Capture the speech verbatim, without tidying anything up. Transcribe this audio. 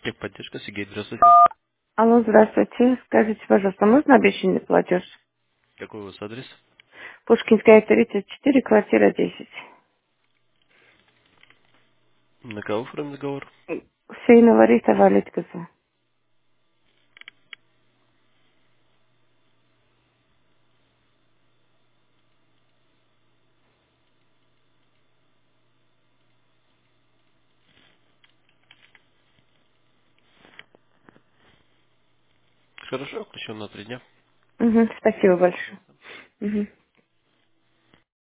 Техподдержка, Сергей, здравствуйте. Алло, здравствуйте. Скажите, пожалуйста, можно обещанный платеж? Какой у вас адрес? Пушкинская, тридцать четыре, квартира десять. На кого оформлен договор? Сейнова Рита Валиткаса. Хорошо, включен на три дня. Угу, спасибо большое. Пожалуйста. Угу.